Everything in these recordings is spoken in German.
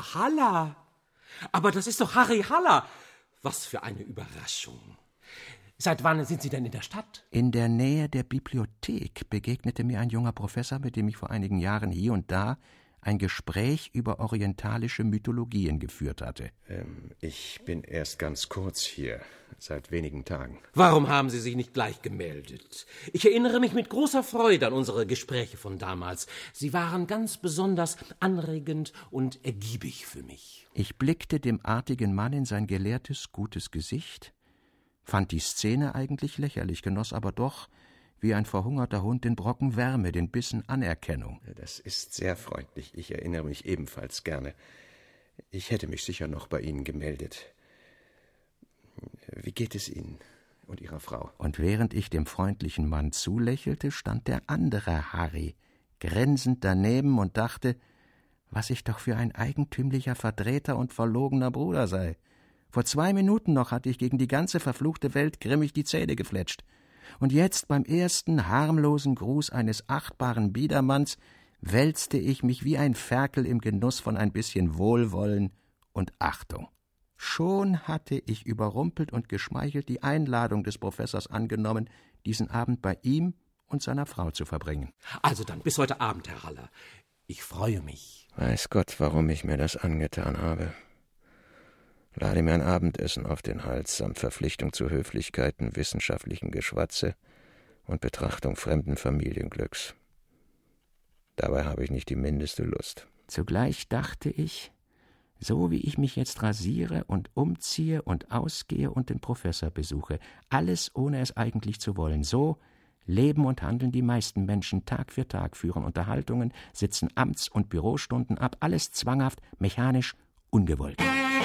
Haller. Aber das ist doch Harry Haller. Was für eine Überraschung. Seit wann sind Sie denn in der Stadt? In der Nähe der Bibliothek begegnete mir ein junger Professor, mit dem ich vor einigen Jahren hier und da ein Gespräch über orientalische Mythologien geführt hatte. Ich bin erst ganz kurz hier, seit wenigen Tagen. Warum haben Sie sich nicht gleich gemeldet? Ich erinnere mich mit großer Freude an unsere Gespräche von damals. Sie waren ganz besonders anregend und ergiebig für mich. Ich blickte dem artigen Mann in sein gelehrtes, gutes Gesicht, fand die Szene eigentlich lächerlich, genoss aber doch, wie ein verhungerter Hund den Brocken Wärme, den Bissen Anerkennung. Das ist sehr freundlich. Ich erinnere mich ebenfalls gerne. Ich hätte mich sicher noch bei Ihnen gemeldet. Wie geht es Ihnen und Ihrer Frau? Und während ich dem freundlichen Mann zulächelte, stand der andere Harry grinsend daneben und dachte, was ich doch für ein eigentümlicher Verdrehter und verlogener Bruder sei. Vor 2 Minuten noch hatte ich gegen die ganze verfluchte Welt grimmig die Zähne gefletscht. Und jetzt beim ersten harmlosen Gruß eines achtbaren Biedermanns wälzte ich mich wie ein Ferkel im Genuss von ein bisschen Wohlwollen und Achtung. Schon hatte ich überrumpelt und geschmeichelt die Einladung des Professors angenommen, diesen Abend bei ihm und seiner Frau zu verbringen. Also dann bis heute Abend, Herr Haller. Ich freue mich. Weiß Gott, warum ich mir das angetan habe. Lade mir ein Abendessen auf den Hals, samt Verpflichtung zu Höflichkeiten, wissenschaftlichem Geschwatze und Betrachtung fremden Familienglücks. Dabei habe ich nicht die mindeste Lust. Zugleich dachte ich, so wie ich mich jetzt rasiere und umziehe und ausgehe und den Professor besuche, alles ohne es eigentlich zu wollen, so leben und handeln die meisten Menschen Tag für Tag, führen Unterhaltungen, sitzen Amts- und Bürostunden ab, alles zwanghaft, mechanisch, ungewollt.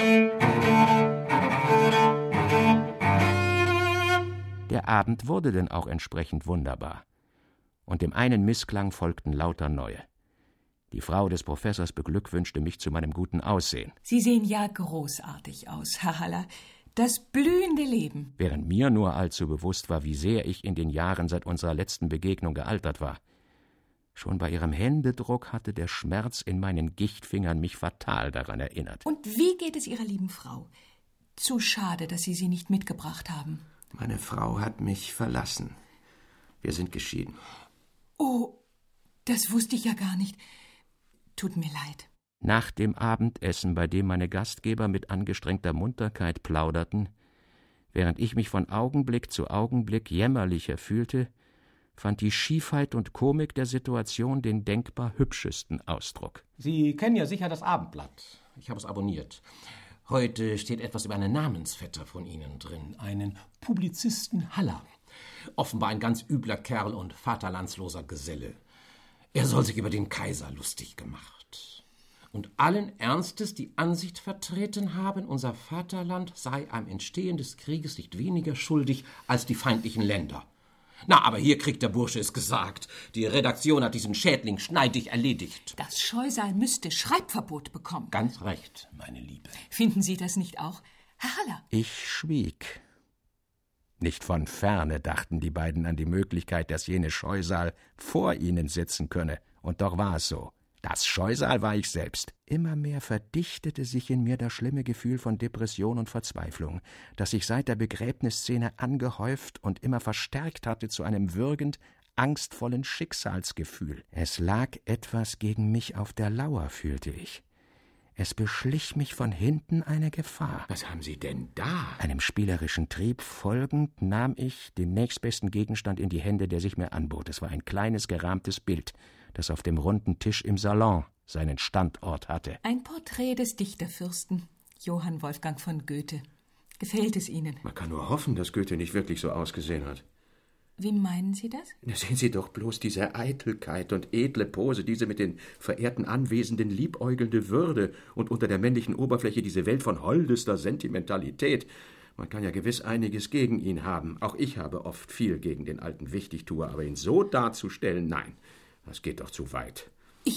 Der Abend wurde denn auch entsprechend wunderbar. Und dem einen Missklang folgten lauter neue. Die Frau des Professors beglückwünschte mich zu meinem guten Aussehen. Sie sehen ja großartig aus, Herr Haller. Das blühende Leben. Während mir nur allzu bewusst war, wie sehr ich in den Jahren seit unserer letzten Begegnung gealtert war. Schon bei ihrem Händedruck hatte der Schmerz in meinen Gichtfingern mich fatal daran erinnert. Und wie geht es Ihrer lieben Frau? Zu schade, dass Sie sie nicht mitgebracht haben. Meine Frau hat mich verlassen. Wir sind geschieden. Oh, das wusste ich ja gar nicht. Tut mir leid. Nach dem Abendessen, bei dem meine Gastgeber mit angestrengter Munterkeit plauderten, während ich mich von Augenblick zu Augenblick jämmerlicher fühlte, fand die Schiefheit und Komik der Situation den denkbar hübschesten Ausdruck. Sie kennen ja sicher das Abendblatt. Ich habe es abonniert. Heute steht etwas über einen Namensvetter von Ihnen drin, einen Publizisten Haller. Offenbar ein ganz übler Kerl und vaterlandsloser Geselle. Er soll sich über den Kaiser lustig gemacht und allen Ernstes die Ansicht vertreten haben, unser Vaterland sei am Entstehen des Krieges nicht weniger schuldig als die feindlichen Länder. Na, aber hier kriegt der Bursche es gesagt. Die Redaktion hat diesen Schädling schneidig erledigt. Das Scheusal müsste Schreibverbot bekommen. Ganz recht, meine Liebe. Finden Sie das nicht auch, Herr Haller? Ich schwieg. Nicht von ferne dachten die beiden an die Möglichkeit, dass jene Scheusal vor ihnen sitzen könne. Und doch war es so. Das Scheusal war ich selbst. Immer mehr verdichtete sich in mir das schlimme Gefühl von Depression und Verzweiflung, das sich seit der Begräbnisszene angehäuft und immer verstärkt hatte zu einem würgend angstvollen Schicksalsgefühl. Es lag etwas gegen mich auf der Lauer, fühlte ich. Es beschlich mich von hinten eine Gefahr. Was haben Sie denn da? Einem spielerischen Trieb folgend nahm ich den nächstbesten Gegenstand in die Hände, der sich mir anbot. Es war ein kleines, gerahmtes Bild, das auf dem runden Tisch im Salon seinen Standort hatte. Ein Porträt des Dichterfürsten, Johann Wolfgang von Goethe. Gefällt es Ihnen? Man kann nur hoffen, dass Goethe nicht wirklich so ausgesehen hat. Wie meinen Sie das? Sehen Sie doch bloß diese Eitelkeit und edle Pose, diese mit den verehrten Anwesenden liebäugelnde Würde und unter der männlichen Oberfläche diese Welt von holdester Sentimentalität. Man kann ja gewiss einiges gegen ihn haben. Auch ich habe oft viel gegen den alten Wichtigtuer, aber ihn so darzustellen, nein, das geht doch zu weit.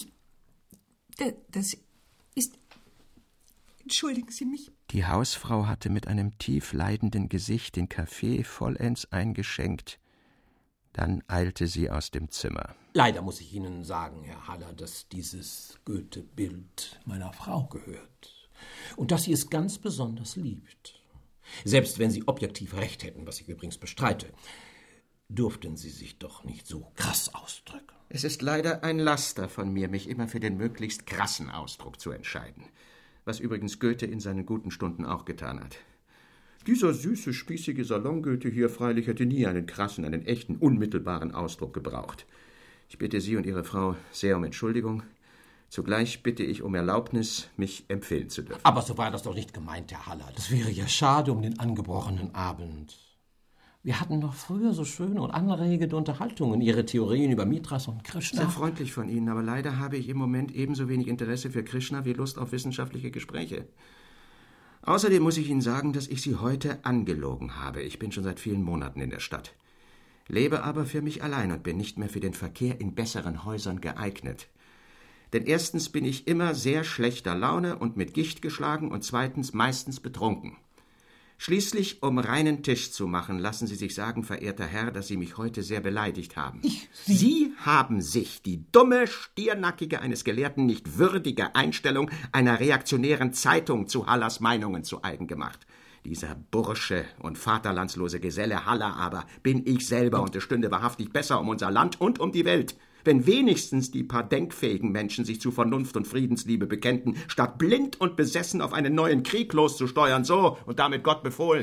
Das ist... Entschuldigen Sie mich. Die Hausfrau hatte mit einem tief leidenden Gesicht den Kaffee vollends eingeschenkt. Dann eilte sie aus dem Zimmer. Leider muss ich Ihnen sagen, Herr Haller, dass dieses Goethe-Bild meiner Frau gehört und dass sie es ganz besonders liebt. Selbst wenn Sie objektiv recht hätten, was ich übrigens bestreite, durften Sie sich doch nicht so krass ausdrücken. Es ist leider ein Laster von mir, mich immer für den möglichst krassen Ausdruck zu entscheiden. Was übrigens Goethe in seinen guten Stunden auch getan hat. Dieser süße, spießige Salon-Goethe hier freilich hätte nie einen krassen, einen echten, unmittelbaren Ausdruck gebraucht. Ich bitte Sie und Ihre Frau sehr um Entschuldigung. Zugleich bitte ich um Erlaubnis, mich empfehlen zu dürfen. Aber so war das doch nicht gemeint, Herr Haller. Das wäre ja schade um den angebrochenen Abend. Wir hatten doch früher so schöne und anregende Unterhaltungen, Ihre Theorien über Mithras und Krishna. Sehr freundlich von Ihnen, aber leider habe ich im Moment ebenso wenig Interesse für Krishna wie Lust auf wissenschaftliche Gespräche. Außerdem muss ich Ihnen sagen, dass ich Sie heute angelogen habe. Ich bin schon seit vielen Monaten in der Stadt. Lebe aber für mich allein und bin nicht mehr für den Verkehr in besseren Häusern geeignet. Denn erstens bin ich immer sehr schlechter Laune und mit Gicht geschlagen und zweitens meistens betrunken. Schließlich, um reinen Tisch zu machen, lassen Sie sich sagen, verehrter Herr, dass Sie mich heute sehr beleidigt haben. Sie haben sich die dumme, stiernackige, eines Gelehrten nicht würdige Einstellung einer reaktionären Zeitung zu Hallers Meinungen zu eigen gemacht. Dieser Bursche und vaterlandslose Geselle Haller aber bin ich selber und es stünde wahrhaftig besser um unser Land und um die Welt, wenn wenigstens die paar denkfähigen Menschen sich zu Vernunft und Friedensliebe bekennten, statt blind und besessen auf einen neuen Krieg loszusteuern, so und damit Gott befohlen.